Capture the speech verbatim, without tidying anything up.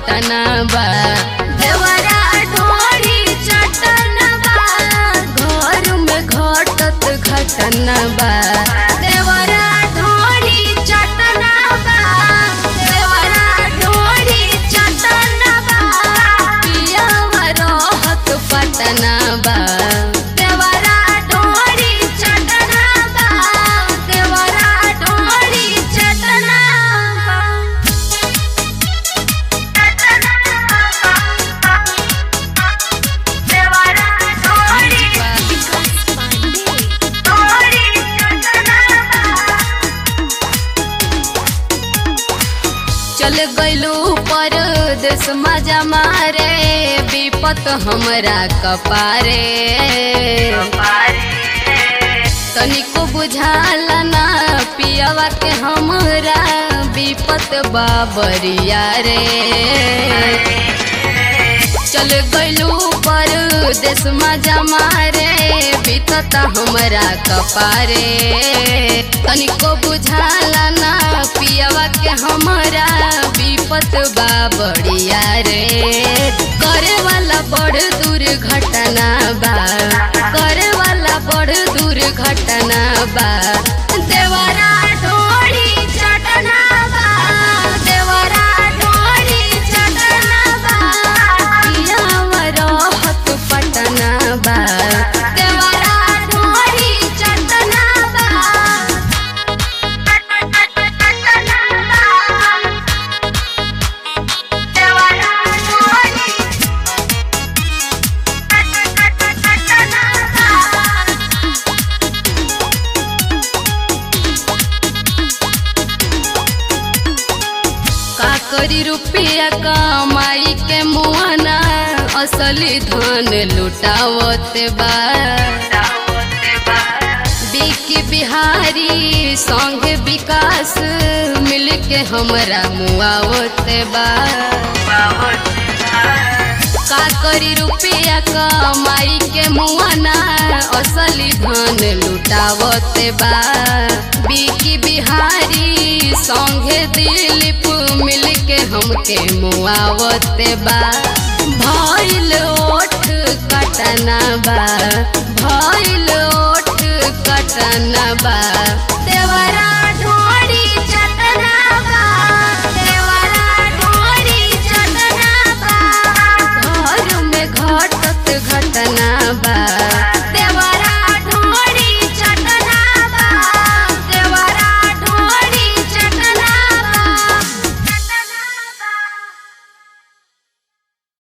पटना बा देवरा ढोरी चटना बा घर में घटत घटना बा देवरा ढोरी चटना बा देवरा ढोरी चटना बा पियावा रहत पटना बा देवरा ढोरी चटना बा देवरा ढोरी चटना बा देवरा ढोरी ढोरी चटना बा चल गइलू परदेस मजा मारे विपत हमरा कपारे तनिको बुझाला ना पियावा के हमरा विपत बाबरिया रे चल गइलू परदेस मजा मारे बीतत हमरा कपारे तनिको बुझाला ना पियावा के हमरा विपत बाबरिया रे करे वाला बड़ दूर घटना बा करे वाला बड़ दूर घटना बा देवरा ढोरी चटना बा देवरा ढोरी चटना बा पियावा रहत पटना बा देवरा ढोरी चटना बा देवरा ढोरी का करी रुपया कमाई के मुआना असली धन लुटावत बा बिकी बिहारी संग विकास मिल के हमरा मुआवत बा का करी रुपया कमाई के मुआना असली धन लुटावत बा बिकी बिहारी संगे दिलीप मिल के हमके मुआवत बा भइल ओठ कटना बा भइल ओठ कटना बा